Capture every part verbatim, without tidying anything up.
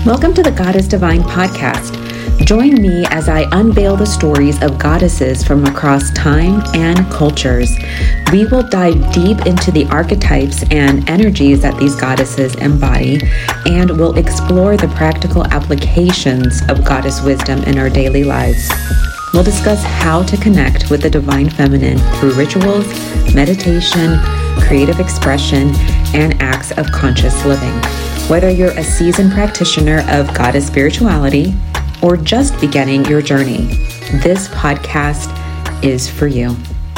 Welcome to the Goddess Divine podcast. Join me as I unveil the stories of goddesses from across time and cultures. We will dive deep into the archetypes and energies that these goddesses embody, and we'll explore the practical applications of goddess wisdom in our daily lives. We'll discuss how to connect with the divine feminine through rituals, meditation, creative expression, and acts of conscious living. Whether you're a seasoned practitioner of goddess spirituality or just beginning your journey, this podcast is for you.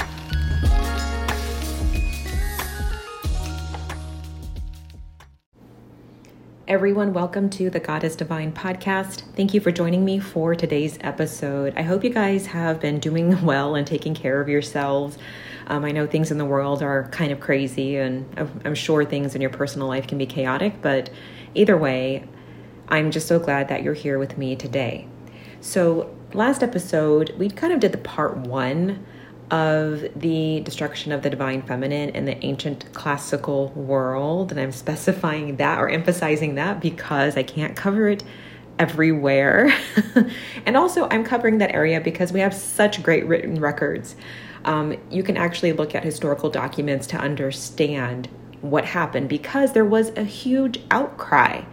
Everyone, welcome to the Goddess Divine podcast. Thank you for joining me for today's episode. I hope you guys have been doing well and taking care of yourselves. Um, I know things in the world are kind of crazy, and I'm sure things in your personal life can be chaotic, but either way, I'm just so glad that you're here with me today. So last episode, we kind of did the part one of the destruction of the divine feminine in the ancient classical world. And I'm specifying that or emphasizing that because I can't cover it everywhere. And also I'm covering that area because we have such great written records. Um, you can actually look at historical documents to understand what happened, because there was a huge outcry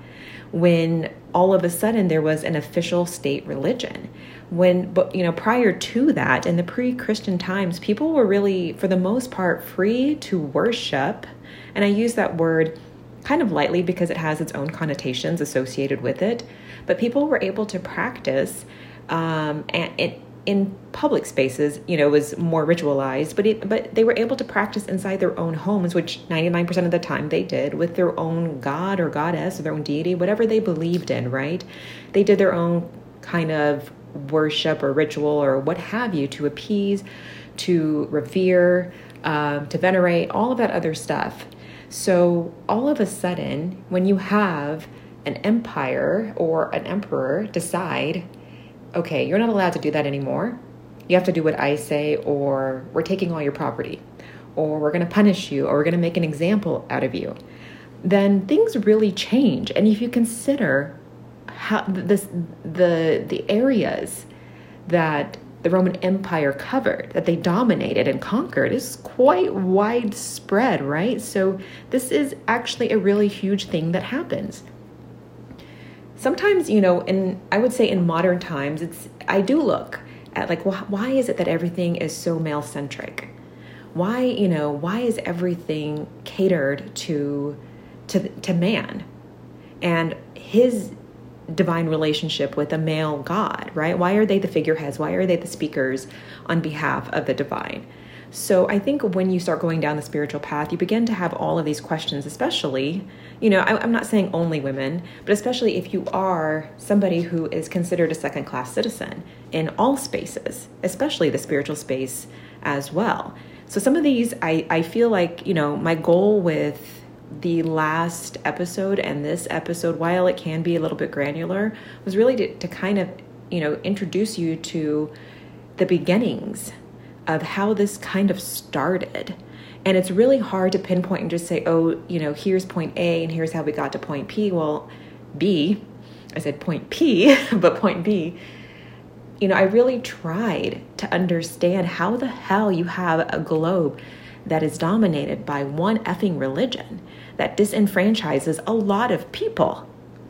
when all of a sudden there was an official state religion. When, but you know, prior to that, in the pre-Christian times, people were really, for the most part, free to worship. And I use that word kind of lightly because it has its own connotations associated with it. But people were able to practice um, and it, in public spaces. You know, it was more ritualized, but it, but they were able to practice inside their own homes, which ninety-nine percent of the time they did, with their own god or goddess or their own deity, whatever they believed in, right? They did their own kind of worship or ritual or what have you to appease, to revere, um, to venerate, all of that other stuff. So all of a sudden, when you have an empire or an emperor decide, okay, you're not allowed to do that anymore. You have to do what I say, or we're taking all your property, or we're going to punish you, or we're going to make an example out of you. Then things really change. And if you consider how this, the the areas that the Roman Empire covered, that they dominated and conquered, is quite widespread, right? So this is actually a really huge thing that happens. Sometimes, you know, in I would say in modern times, it's I do look at like, well, why is it that everything is so male-centric? Why, you know, why is everything catered to to to man and his divine relationship with a male god, right? Why are they the figureheads? Why are they the speakers on behalf of the divine? So I think when you start going down the spiritual path, you begin to have all of these questions, especially, you know, I, I'm not saying only women, but especially if you are somebody who is considered a second-class citizen in all spaces, especially the spiritual space as well. So some of these, I, I feel like, you know, my goal with the last episode and this episode, while it can be a little bit granular, was really to, to kind of, you know, introduce you to the beginnings of how this kind of started. And it's really hard to pinpoint and just say, oh, you know, here's point A and here's how we got to point P. Well, B, I said point P, but point B, you know, I really tried to understand how the hell you have a globe that is dominated by one effing religion that disenfranchises a lot of people.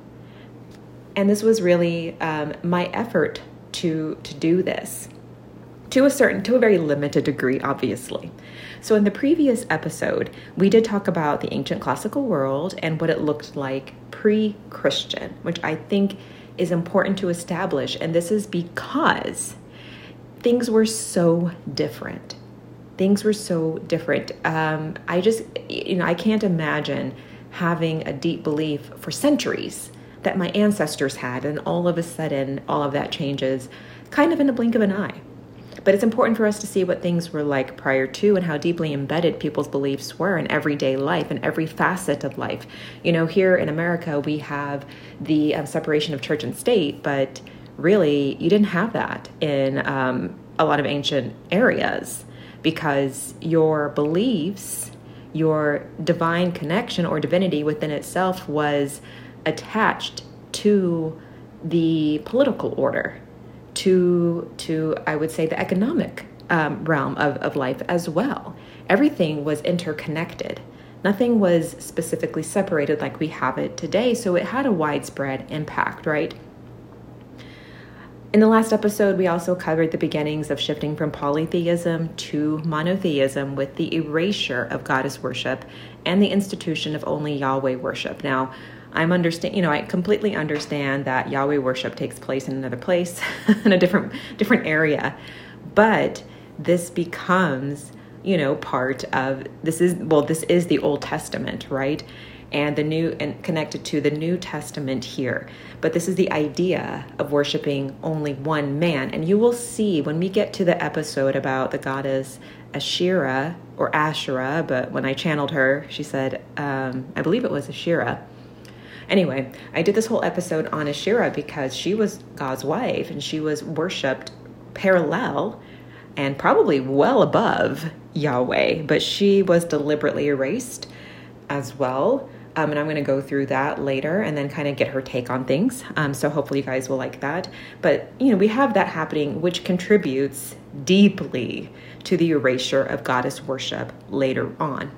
And this was really um, my effort to to do this to a certain, to a very limited degree, obviously. So in the previous episode, we did talk about the ancient classical world and what it looked like pre-Christian, which I think is important to establish. And this is because things were so different. Things were so different. Um, I just, you know, I can't imagine having a deep belief for centuries that my ancestors had, and all of a sudden, all of that changes kind of in the blink of an eye. But it's important for us to see what things were like prior to and how deeply embedded people's beliefs were in everyday life and every facet of life. You know, here in America, we have the um, separation of church and state, but really, you didn't have that in um, a lot of ancient areas, because your beliefs, your divine connection or divinity within itself was attached to the political order, to, to I would say, the economic um, realm of, of life as well. Everything was interconnected. Nothing was specifically separated like we have it today, so it had a widespread impact, right? In the last episode, we also covered the beginnings of shifting from polytheism to monotheism with the erasure of goddess worship and the institution of only Yahweh worship. Now, I'm understand, you know, I completely understand that Yahweh worship takes place in another place, in a different different area, but this becomes, you know, part of this is well, this is the Old Testament, right? And the new and connected to the New Testament here. But this is the idea of worshiping only one man. And you will see when we get to the episode about the goddess Asherah or Asherah, but when I channeled her, she said, um, I believe it was Asherah. Anyway, I did this whole episode on Asherah because she was God's wife and she was worshipped parallel and probably well above Yahweh, but she was deliberately erased as well. Um, and I'm going to go through that later and then kind of get her take on things. Um, so hopefully you guys will like that. But, you know, we have that happening, which contributes deeply to the erasure of goddess worship later on.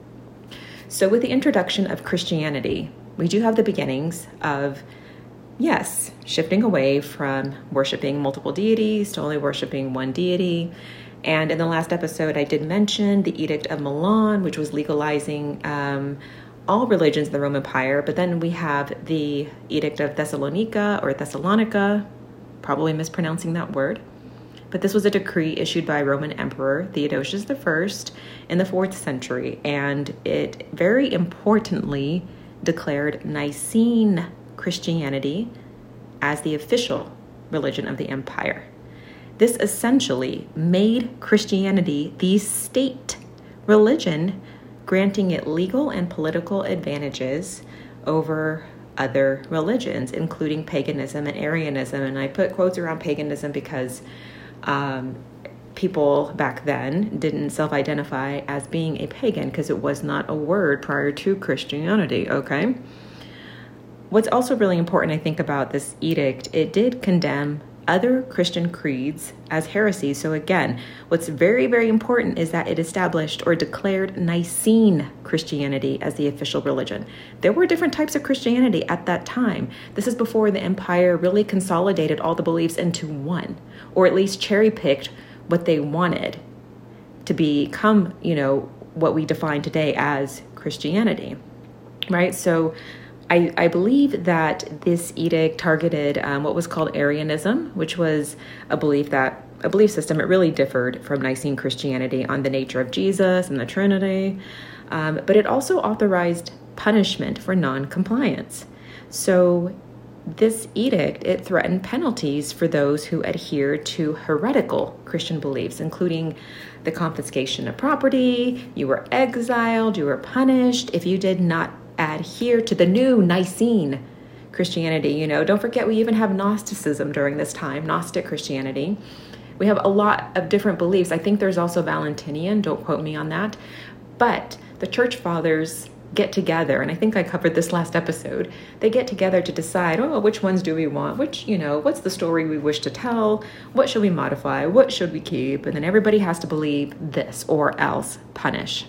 So with the introduction of Christianity, we do have the beginnings of, yes, shifting away from worshiping multiple deities to only worshiping one deity. And in the last episode, I did mention the Edict of Milan, which was legalizing um, all religions in the Roman Empire. But then we have the Edict of Thessalonica or Thessalonica, probably mispronouncing that word. But this was a decree issued by Roman Emperor Theodosius the First in the fourth century. And it very importantly declared Nicene Christianity as the official religion of the empire. This essentially made Christianity the state religion, granting it legal and political advantages over other religions, including paganism and Arianism. And I put quotes around paganism because um, people back then didn't self-identify as being a pagan because it was not a word prior to Christianity, okay? What's also really important, I think, about this edict, it did condemn other Christian creeds as heresy. So again, what's very, very important is that it established or declared Nicene Christianity as the official religion. There were different types of Christianity at that time. This is before the empire really consolidated all the beliefs into one, or at least cherry-picked what they wanted to become, you know, what we define today as Christianity, right? So I, I believe that this edict targeted um, what was called Arianism, which was a belief that a belief system. It really differed from Nicene Christianity on the nature of Jesus and the Trinity, um, but it also authorized punishment for non-compliance. So this edict, it threatened penalties for those who adhered to heretical Christian beliefs, including the confiscation of property. You were exiled, you were punished if you did not adhere to the new Nicene Christianity. You know, don't forget we even have Gnosticism during this time, Gnostic Christianity. We have a lot of different beliefs. I think there's also Valentinian, don't quote me on that. But the church fathers get together, and I think I covered this last episode, they get together to decide, oh, which ones do we want? Which, you know, what's the story we wish to tell? What should we modify? What should we keep? And then everybody has to believe this or else punish.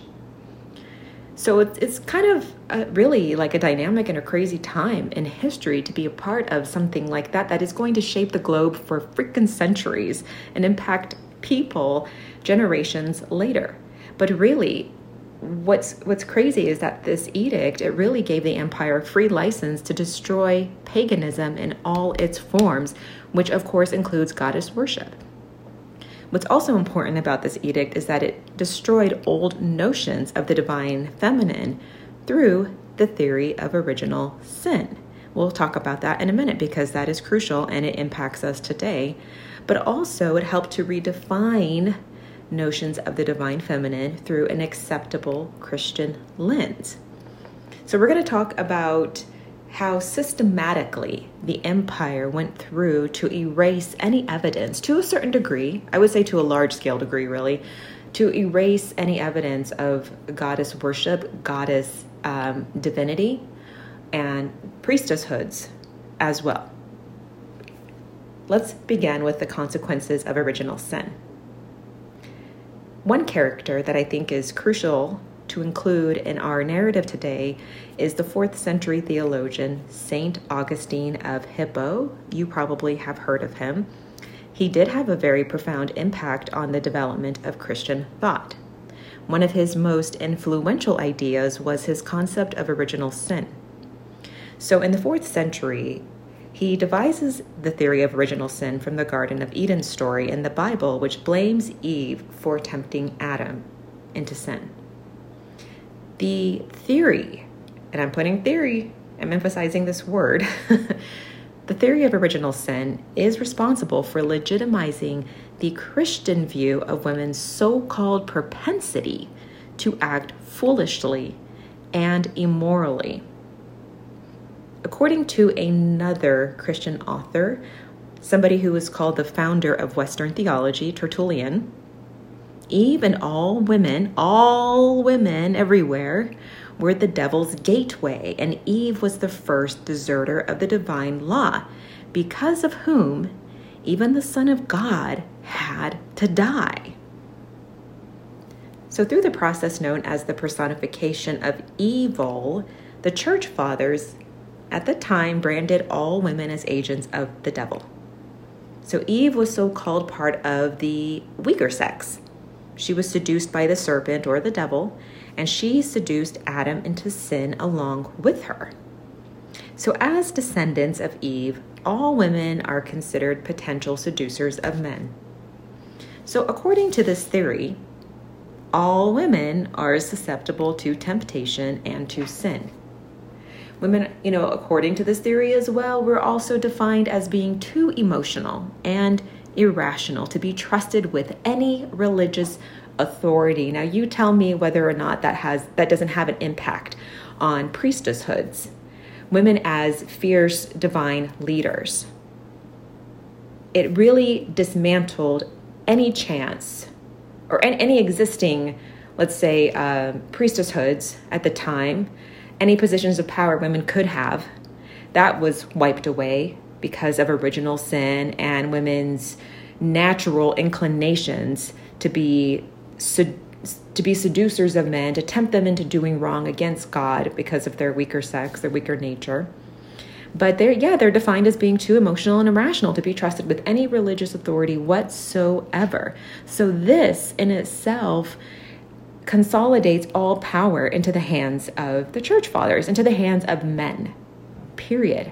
So it's, it's kind of a, really like a dynamic and a crazy time in history to be a part of something like that, that is going to shape the globe for freaking centuries and impact people generations later. But really, what's what's crazy is that this edict, it really gave the empire free license to destroy paganism in all its forms, which of course includes goddess worship. What's also important about this edict is that it destroyed old notions of the divine feminine through the theory of original sin. We'll talk about that in a minute because that is crucial and it impacts us today. But also it helped to redefine notions of the divine feminine through an acceptable Christian lens. So we're going to talk about how systematically the empire went through to erase any evidence to a certain degree, I would say to a large scale degree really, to erase any evidence of goddess worship, goddess um, divinity, and priestesshoods as well. Let's begin with the consequences of original sin. One character that I think is crucial to include in our narrative today is the fourth century theologian, Saint Augustine of Hippo. You probably have heard of him. He did have a very profound impact on the development of Christian thought. One of his most influential ideas was his concept of original sin. So in the fourth century, he devises the theory of original sin from the Garden of Eden story in the Bible, which blames Eve for tempting Adam into sin. The theory, and I'm putting theory, I'm emphasizing this word, the theory of original sin is responsible for legitimizing the Christian view of women's so-called propensity to act foolishly and immorally. According to another Christian author, somebody who is called the founder of Western theology, Tertullian, Eve and all women, all women everywhere, were the devil's gateway, and Eve was the first deserter of the divine law, because of whom even the Son of God had to die. So through the process known as the personification of evil, the church fathers at the time branded all women as agents of the devil. So Eve was so-called part of the weaker sex. She was seduced by the serpent or the devil, and she seduced Adam into sin along with her. So as descendants of Eve, all women are considered potential seducers of men. So according to this theory, all women are susceptible to temptation and to sin. Women, you know, according to this theory as well, were also defined as being too emotional and irrational to be trusted with any religious authority. Now, you tell me whether or not that has that doesn't have an impact on priestesshoods, women as fierce divine leaders. It really dismantled any chance or any, any existing, let's say, uh, priestesshoods at the time. Any positions of power women could have, that was wiped away because of original sin and women's natural inclinations to be sed- to be seducers of men, to tempt them into doing wrong against God because of their weaker sex, their weaker nature. But they're, yeah, they're defined as being too emotional and irrational to be trusted with any religious authority whatsoever. So this in itself consolidates all power into the hands of the church fathers, into the hands of men, period.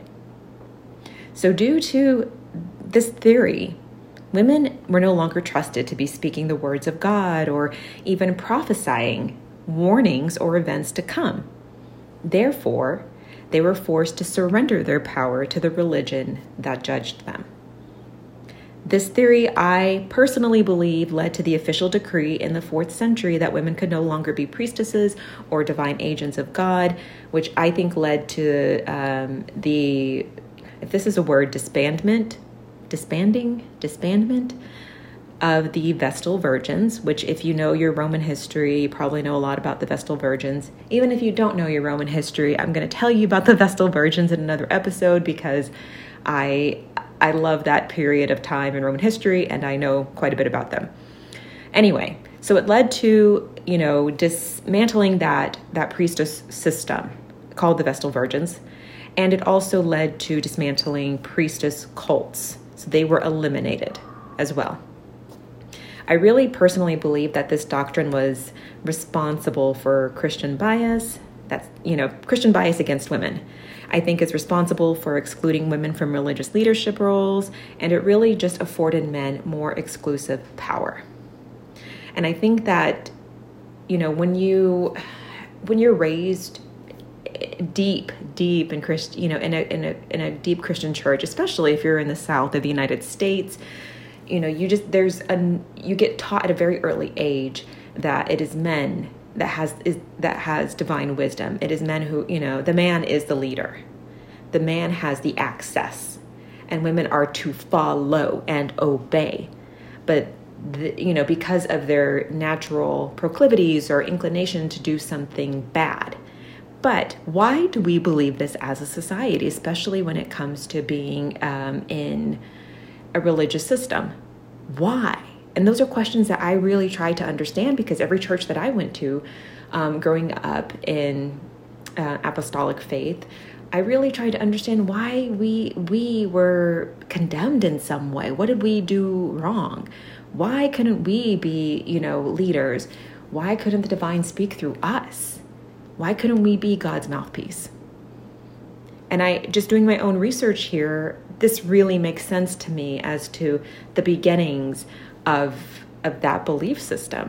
So due to this theory, women were no longer trusted to be speaking the words of God or even prophesying warnings or events to come. Therefore, they were forced to surrender their power to the religion that judged them. This theory, I personally believe, led to the official decree in the fourth century that women could no longer be priestesses or divine agents of God, which I think led to um, the, if this is a word, disbandment, disbanding, disbandment of the Vestal Virgins, which if you know your Roman history, you probably know a lot about the Vestal Virgins. Even if you don't know your Roman history, I'm going to tell you about the Vestal Virgins in another episode because I I love that period of time in Roman history and I know quite a bit about them. Anyway, so it led to, you know, dismantling that, that priestess system called the Vestal Virgins, and it also led to dismantling priestess cults. So they were eliminated as well. I really personally believe that this doctrine was responsible for Christian bias, that's, you know, Christian bias against women. I think it's responsible for excluding women from religious leadership roles, and it really just afforded men more exclusive power. And I think that, you know, when you when you're raised deep, deep in Christ, you know, in a in a in a deep Christian church, especially if you're in the South of the United States, you know, you just there's a you get taught at a very early age that it is men that has is that has divine wisdom. It is men who, you know, the man is the leader. The man has the access, and women are to follow and obey. But the, you know, because of their natural proclivities or inclination to do something bad. But why do we believe this as a society, especially when it comes to being um, in a religious system? Why? And those are questions that I really try to understand, because every church that I went to um, growing up in uh, apostolic faith, I really tried to understand why we we were condemned in some way. What did we do wrong? Why couldn't we be, you know, leaders? Why couldn't the divine speak through us? Why couldn't we be God's mouthpiece? And I, just doing my own research here, this really makes sense to me as to the beginnings of, of that belief system.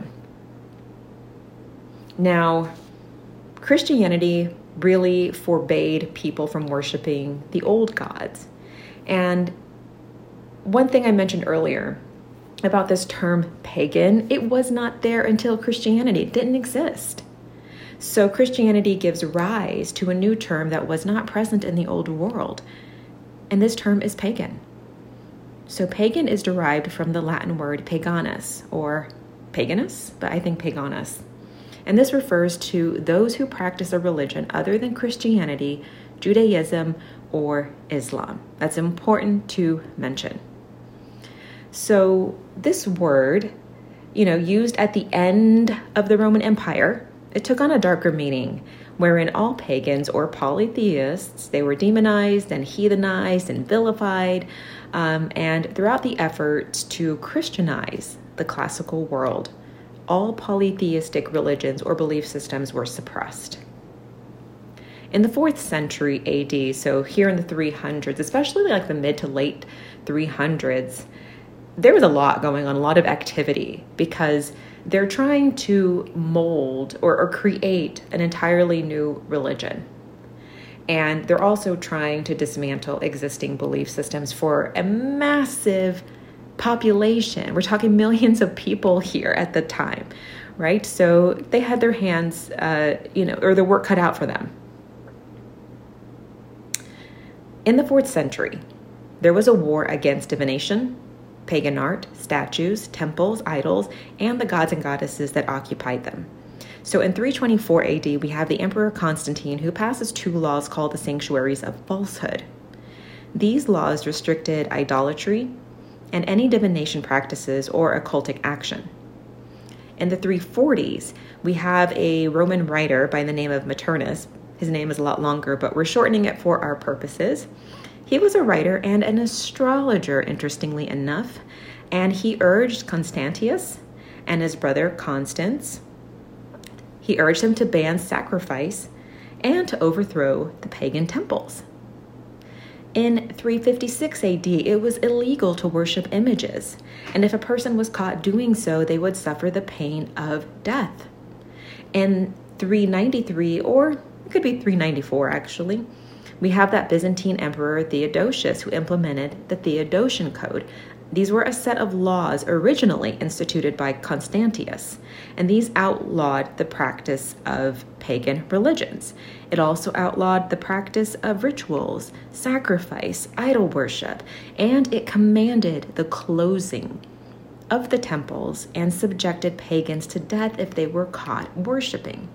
Now, Christianity really forbade people from worshiping the old gods. And one thing I mentioned earlier about this term pagan, it was not there until Christianity. It didn't exist. So Christianity gives rise to a new term that was not present in the old world. And this term is pagan. So pagan is derived from the Latin word paganus, or paganus, but I think paganus. And this refers to those who practice a religion other than Christianity, Judaism, or Islam. That's important to mention. So this word, you know, used at the end of the Roman Empire, it took on a darker meaning, wherein all pagans or polytheists, they were demonized and heathenized and vilified, um, and throughout the efforts to Christianize the classical world, all polytheistic religions or belief systems were suppressed. In the fourth century A D, so here in the three hundreds, especially like the mid to late three hundreds, there was a lot going on, a lot of activity, because they're trying to mold or, or create an entirely new religion. And they're also trying to dismantle existing belief systems for a massive population. We're talking millions of people here at the time, right? So they had their hands, uh, you know, or the work cut out for them. In the fourth century, there was a war against divination, pagan art, statues, temples, idols, and the gods and goddesses that occupied them. So in three twenty-four A D, we have the Emperor Constantine, who passes two laws called the Sanctuaries of Falsehood. These laws restricted idolatry and any divination practices or occultic action. In the three forties, we have a Roman writer by the name of Maternus. His name is a lot longer, but we're shortening it for our purposes. He was a writer and an astrologer, interestingly enough, and he urged Constantius and his brother Constans, he urged them to ban sacrifice and to overthrow the pagan temples. In three fifty-six A D, it was illegal to worship images, and if a person was caught doing so, they would suffer the pain of death. In three ninety-three, or it could be three ninety-four actually, we have that Byzantine Emperor Theodosius who implemented the Theodosian Code. These were a set of laws originally instituted by Constantius, and these outlawed the practice of pagan religions. It also outlawed the practice of rituals, sacrifice, idol worship, and it commanded the closing of the temples and subjected pagans to death if they were caught worshiping.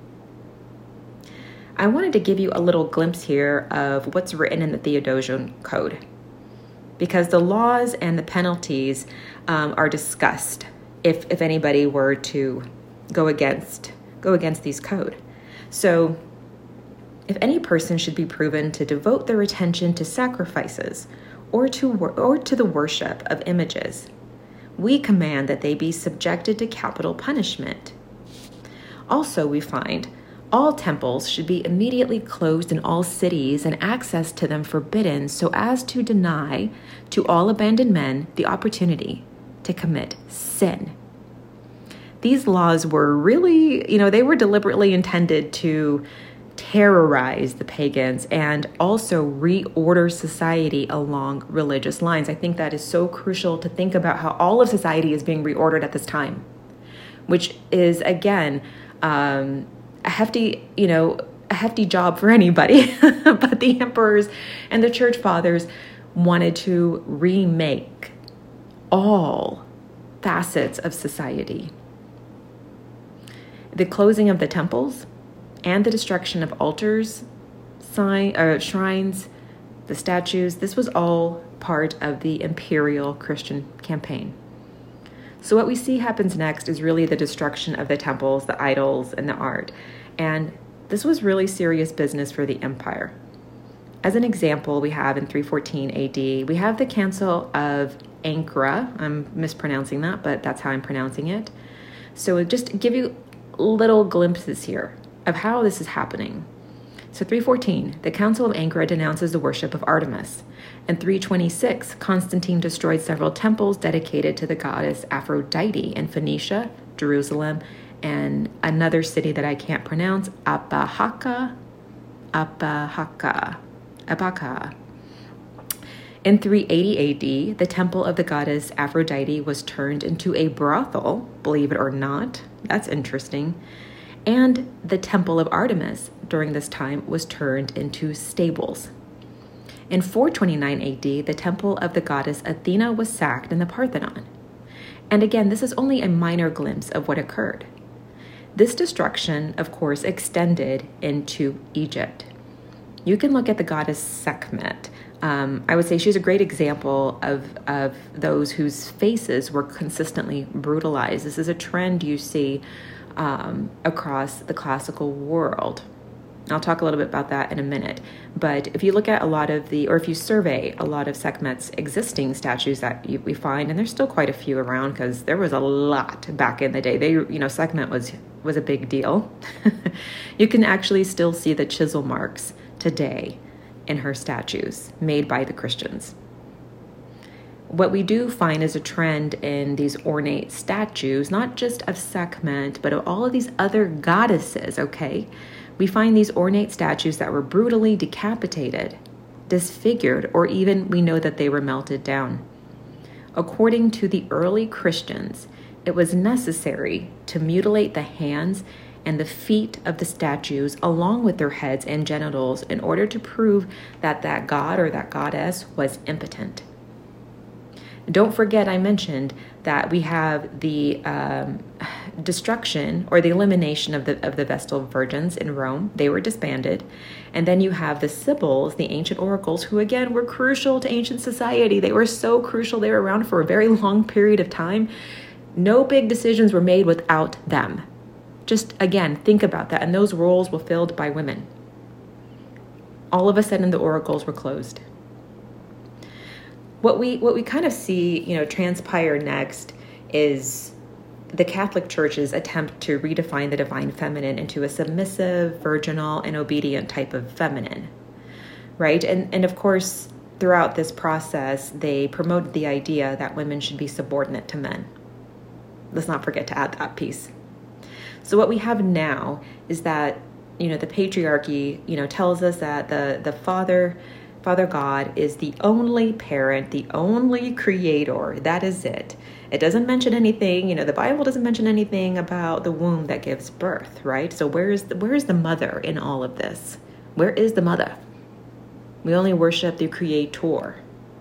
I wanted to give you a little glimpse here of what's written in the Theodosian Code, because the laws and the penalties um, are discussed if if anybody were to go against go against these code. So, if any person should be proven to devote their attention to sacrifices or to wor- or to the worship of images, we command that they be subjected to capital punishment. Also, we find all temples should be immediately closed in all cities and access to them forbidden, so as to deny to all abandoned men the opportunity to commit sin. These laws were really, you know, they were deliberately intended to terrorize the pagans and also reorder society along religious lines. I think that is so crucial to think about how all of society is being reordered at this time, which is, again, um, a hefty, you know, a hefty job for anybody. But the emperors and the church fathers wanted to remake all facets of society. The closing of the temples, and the destruction of altars, sign, or shrines, the statues. This was all part of the imperial Christian campaign. So what we see happens next is really the destruction of the temples, the idols, and the art. And this was really serious business for the empire. As an example, we have in three fourteen A D, we have the Council of Ankara. I'm mispronouncing that, but that's how I'm pronouncing it. So just to give you little glimpses here of how this is happening. So three fourteen, the Council of Ankara denounces the worship of Artemis. In three twenty-six, Constantine destroyed several temples dedicated to the goddess Aphrodite in Phoenicia, Jerusalem, and another city that I can't pronounce, Abhaka, Abhaka, Abhaka. In three eighty A D, the temple of the goddess Aphrodite was turned into a brothel, believe it or not. That's interesting. And the temple of Artemis during this time was turned into stables. In four twenty-nine A D, the temple of the goddess Athena was sacked in the Parthenon. And again, this is only a minor glimpse of what occurred. This destruction, of course, extended into Egypt. You can look at the goddess Sekhmet. Um, I would say she's a great example of, of those whose faces were consistently brutalized. This is a trend you see um, across the classical world. I'll talk a little bit about that in a minute. But if you look at a lot of the, or if you survey a lot of Sekhmet's existing statues that you, we find, and there's still quite a few around because there was a lot back in the day. They, you know, Sekhmet was was a big deal. You can actually still see the chisel marks today in her statues made by the Christians. What we do find is a trend in these ornate statues, not just of Sekhmet, but of all of these other goddesses, okay? We find these ornate statues that were brutally decapitated, disfigured, or even we know that they were melted down. According to the early Christians, it was necessary to mutilate the hands and the feet of the statues along with their heads and genitals in order to prove that that god or that goddess was impotent. Don't forget I mentioned that we have the um, destruction or the elimination of the of the Vestal Virgins in Rome. They were disbanded. And then you have the Sibyls, the ancient oracles, who again were crucial to ancient society. They were so crucial. They were around for a very long period of time. No big decisions were made without them. Just, again, think about that. And those roles were filled by women. All of a sudden, the oracles were closed. What we what we kind of see, you know, transpire next is the Catholic Church's attempt to redefine the divine feminine into a submissive, virginal, and obedient type of feminine, right? And, and of course, throughout this process, they promoted the idea that women should be subordinate to men. Let's not forget to add that piece. So what we have now is that, you know, the patriarchy, you know, tells us that the, the father, Father God is the only parent, the only creator. That is it. It doesn't mention anything, you know, the Bible doesn't mention anything about the womb that gives birth, right? So where is the, where is the mother in all of this? Where is the mother? We only worship the creator.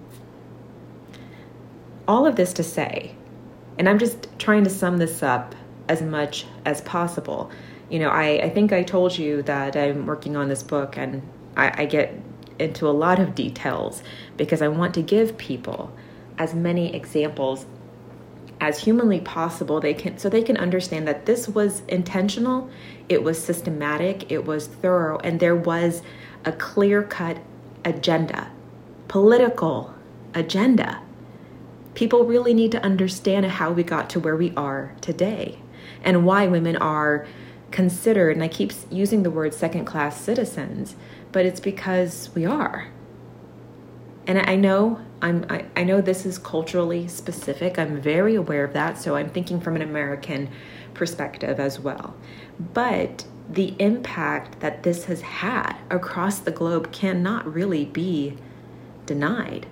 All of this to say, and I'm just trying to sum this up as much as possible. You know, I, I think I told you that I'm working on this book and I, I get into a lot of details because I want to give people as many examples as humanly possible they can, so they can understand that this was intentional, it was systematic, it was thorough, and there was a clear-cut agenda, political agenda. People really need to understand how we got to where we are today and why women are considered, and I keep using the word second-class citizens, but it's because we are. And I know I'm I, I know this is culturally specific. I'm very aware of that, so I'm thinking from an American perspective as well. But the impact that this has had across the globe cannot really be denied.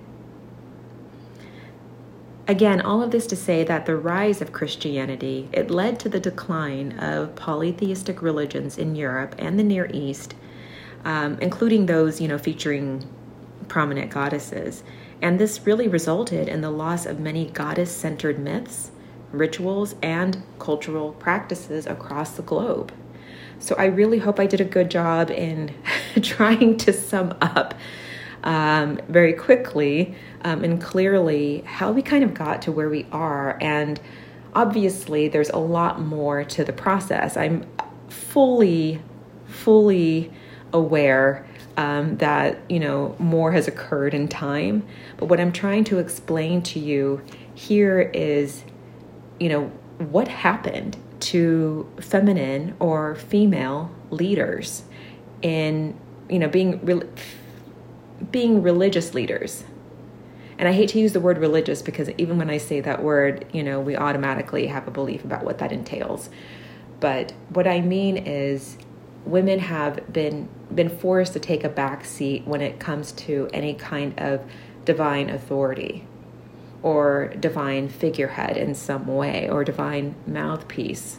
Again, all of this to say that the rise of Christianity, it led to the decline of polytheistic religions in Europe and the Near East, um, including those, you know, featuring prominent goddesses. And this really resulted in the loss of many goddess-centered myths, rituals, and cultural practices across the globe. So I really hope I did a good job in trying to sum up um, very quickly um, and clearly how we kind of got to where we are. And obviously, there's a lot more to the process. I'm fully, fully aware um, that, you know, more has occurred in time. But what I'm trying to explain to you here is, you know, what happened to feminine or female leaders in, you know, being re- being religious leaders. And I hate to use the word religious because even when I say that word, you know, we automatically have a belief about what that entails. But what I mean is women have been been forced to take a back seat when it comes to any kind of divine authority or divine figurehead in some way, or divine mouthpiece.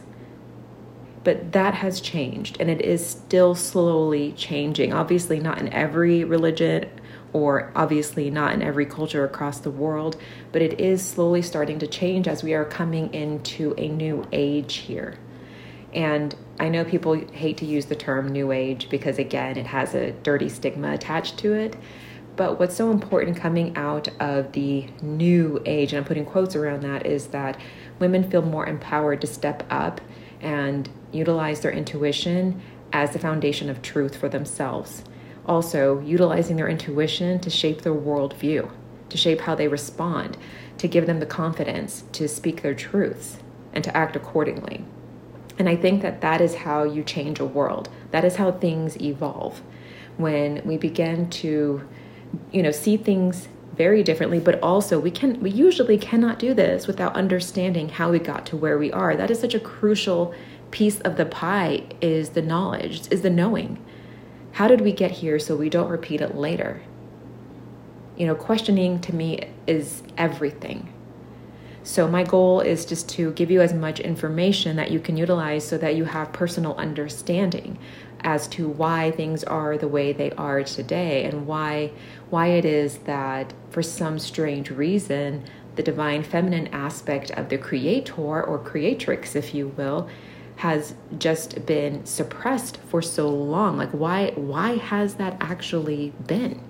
But that has changed, and it is still slowly changing. Obviously not in every religion, or obviously not in every culture across the world, but it is slowly starting to change as we are coming into a new age here. And I know people hate to use the term new age because, again, it has a dirty stigma attached to it. But what's so important coming out of the new age, and I'm putting quotes around that, is that women feel more empowered to step up and utilize their intuition as the foundation of truth for themselves. Also, utilizing their intuition to shape their worldview, to shape how they respond, to give them the confidence to speak their truths and to act accordingly. And I think that that is how you change a world. That is how things evolve. When we begin to, you know, see things very differently, but also we can, we usually cannot do this without understanding how we got to where we are. That is such a crucial piece of the pie, is the knowledge, is the knowing. How did we get here so we don't repeat it later? You know, questioning to me is everything. So my goal is just to give you as much information that you can utilize so that you have personal understanding as to why things are the way they are today, and why why it is that for some strange reason the divine feminine aspect of the creator or creatrix, if you will, has just been suppressed for so long. Like why why has that actually been?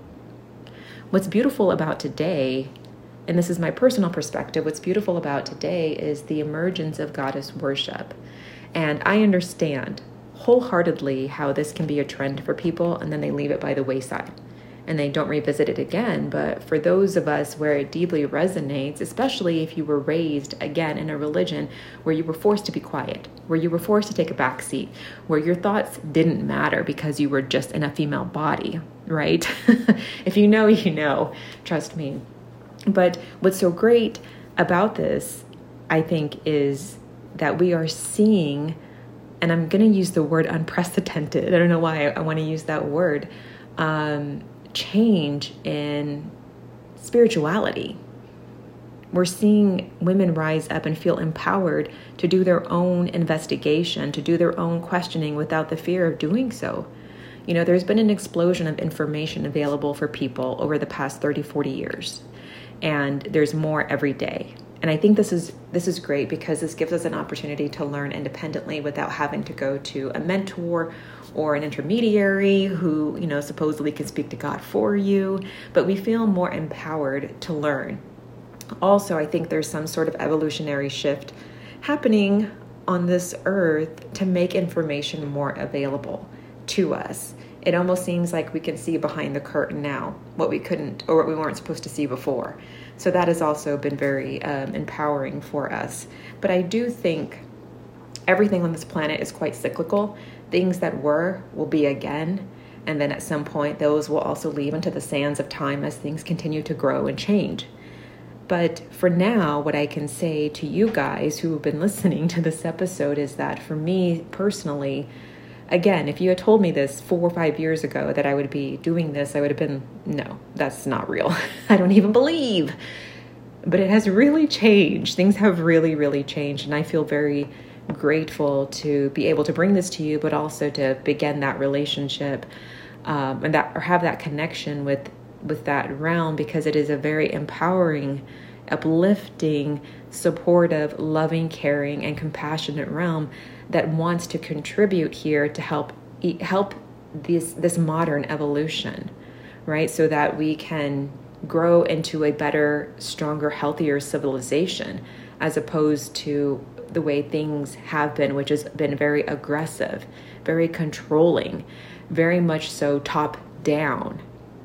What's beautiful about today, and this is my personal perspective, what's beautiful about today is the emergence of goddess worship. And I understand wholeheartedly how this can be a trend for people, and then they leave it by the wayside and they don't revisit it again. But for those of us where it deeply resonates, especially if you were raised again in a religion where you were forced to be quiet, where you were forced to take a back seat, where your thoughts didn't matter because you were just in a female body, right? If you know, you know, trust me. But what's so great about this, I think, is that we are seeing, and I'm going to use the word unprecedented. I don't know why I, I want to use that word, um, change in spirituality. We're seeing women rise up and feel empowered to do their own investigation, to do their own questioning without the fear of doing so. You know, there's been an explosion of information available for people over the past thirty, forty years. And there's more every day. And I think this is this is great because this gives us an opportunity to learn independently without having to go to a mentor or an intermediary who, you know, supposedly can speak to God for you. But we feel more empowered to learn. Also, I think there's some sort of evolutionary shift happening on this earth to make information more available to us. It almost seems like we can see behind the curtain now what we couldn't, or what we weren't supposed to see before. So that has also been very um, empowering for us. But I do think everything on this planet is quite cyclical. Things that were will be again. And then at some point, those will also leave into the sands of time as things continue to grow and change. But for now, what I can say to you guys who have been listening to this episode is that for me personally, again, if you had told me this four or five years ago that I would be doing this, I would have been, no, that's not real. I don't even believe. But it has really changed. Things have really, really changed. And I feel very grateful to be able to bring this to you, but also to begin that relationship um, and that, or have that connection with, with that realm, because it is a very empowering, uplifting supportive, loving, caring, and compassionate realm that wants to contribute here to help help this this modern evolution, right? So that we can grow into a better, stronger, healthier civilization, as opposed to the way things have been, which has been very aggressive, very controlling, very much so top down.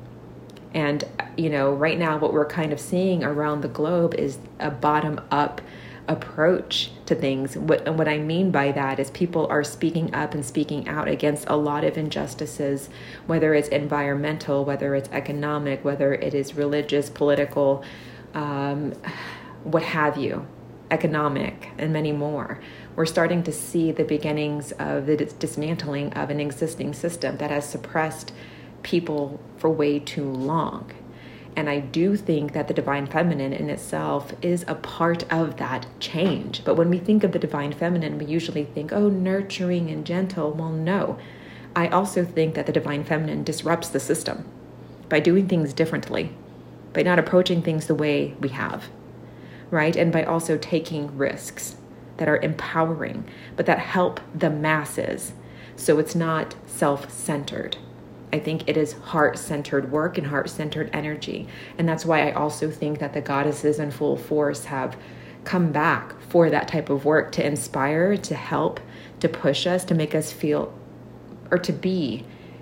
And, you know, right now what we're kind of seeing around the globe is a bottom up approach to things. What, and what I mean by that is people are speaking up and speaking out against a lot of injustices, whether it's environmental, whether it's economic, whether it is religious, political, um, what have you, economic, and many more. We're starting to see the beginnings of the dismantling of an existing system that has suppressed people for way too long. And I do think that the divine feminine in itself is a part of that change. But when we think of the divine feminine, we usually think, oh, nurturing and gentle. Well, no. I also think that the divine feminine disrupts the system by doing things differently, by not approaching things the way we have, right? And by also taking risks that are empowering, but that help the masses. So it's not self-centered. I think it is heart-centered work and heart-centered energy. And that's why I also think that the goddesses in full force have come back for that type of work, to inspire, to help, to push us, to make us feel, or to be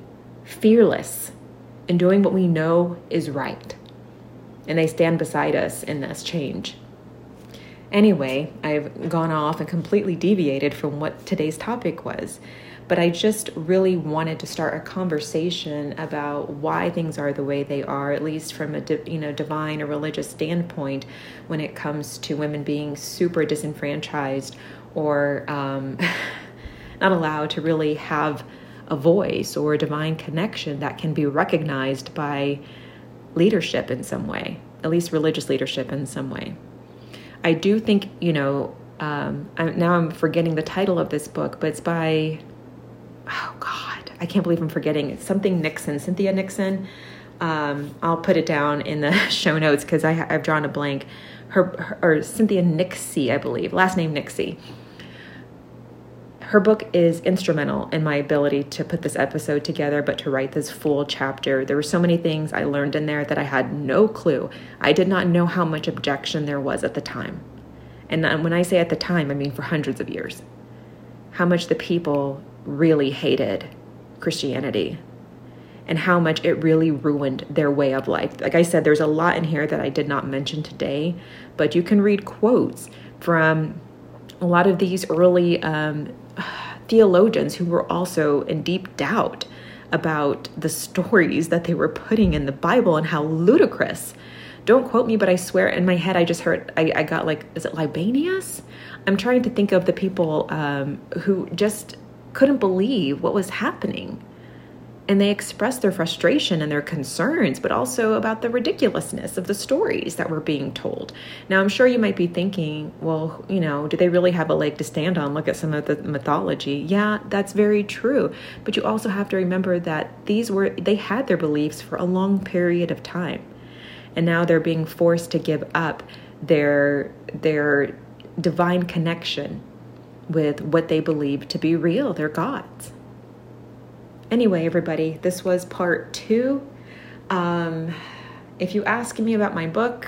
fearless in doing what we know is right. And they stand beside us in this change. Anyway, I've gone off and completely deviated from what today's topic was. But I just really wanted to start a conversation about why things are the way they are, at least from a you know divine or religious standpoint, when it comes to women being super disenfranchised or um, not allowed to really have a voice or a divine connection that can be recognized by leadership in some way, at least religious leadership in some way. I do think, you know, um, I'm, now I'm forgetting the title of this book, but it's by... oh God, I can't believe I'm forgetting. It's something Nixon, Cynthia Nixon. Um, I'll put it down in the show notes because I, I've drawn a blank. Her, her or Cynthia Nixie, I believe, last name Nixie. Her book is instrumental in my ability to put this episode together, but to write this full chapter. There were so many things I learned in there that I had no clue. I did not know how much objection there was at the time. And when I say at the time, I mean for hundreds of years. How much the people really hated Christianity and how much it really ruined their way of life. Like I said, there's a lot in here that I did not mention today, but you can read quotes from a lot of these early um, theologians who were also in deep doubt about the stories that they were putting in the Bible and how ludicrous. Don't quote me, but I swear in my head I just heard, I, I got like, is it Libanius? I'm trying to think of the people um, who just couldn't believe what was happening. And they expressed their frustration and their concerns, but also about the ridiculousness of the stories that were being told. Now, I'm sure you might be thinking, well, you know, do they really have a leg to stand on? Look at some of the mythology. Yeah, that's very true. But you also have to remember that these were, they had their beliefs for a long period of time. And now they're being forced to give up their, their divine connection with what they believe to be real, their gods. Anyway, everybody, this was part two. Um, if you ask me about my book,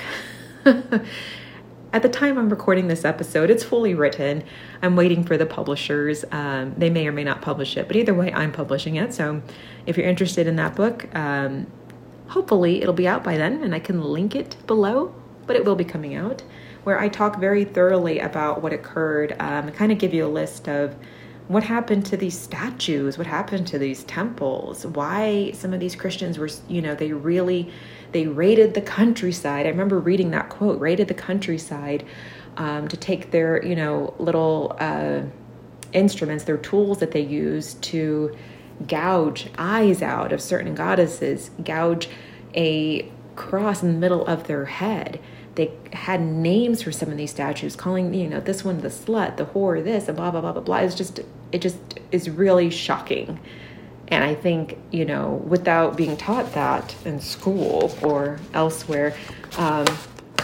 at the time I'm recording this episode, it's fully written. I'm waiting for the publishers. Um, they may or may not publish it, but either way, I'm publishing it. So if you're interested in that book, um, hopefully it'll be out by then and I can link it below, but it will be coming out, where I talk very thoroughly about what occurred, um, and kind of give you a list of what happened to these statues, what happened to these temples, why some of these Christians were, you know, they really, they raided the countryside. I remember reading that quote, raided the countryside um, to take their, you know, little uh, instruments, their tools that they used to gouge eyes out of certain goddesses, gouge a cross in the middle of their head. They had names for some of these statues, calling, you know, this one the slut, the whore, this, and blah, blah, blah, blah, blah. It's just, it just is really shocking. And I think, you know, without being taught that in school or elsewhere, um,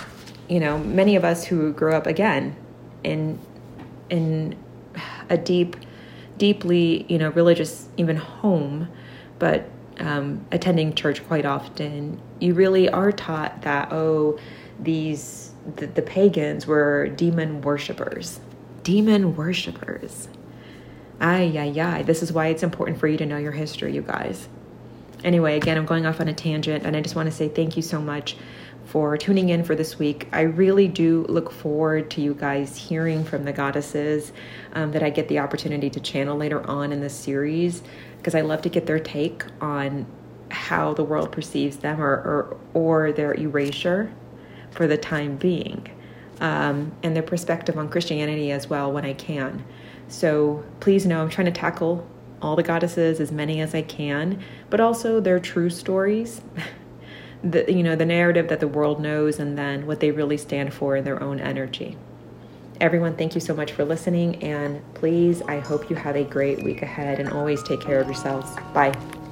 you know, many of us who grew up again in in a deep, deeply, you know, religious even home, but um, attending church quite often, you really are taught that, oh, these the, the pagans were demon worshipers. Demon worshipers. Ay, ay, ay. This is why it's important for you to know your history, you guys. Anyway, again, I'm going off on a tangent, and I just want to say thank you so much for tuning in for this week. I really do look forward to you guys hearing from the goddesses um, that I get the opportunity to channel later on in this series, because I love to get their take on how the world perceives them, or or, or their erasure for the time being, um, and their perspective on Christianity as well when I can. So please know I'm trying to tackle all the goddesses, as many as I can, but also their true stories, the, you know, the narrative that the world knows, and then what they really stand for in their own energy. Everyone, thank you so much for listening, and please, I hope you have a great week ahead, and always take care of yourselves. Bye.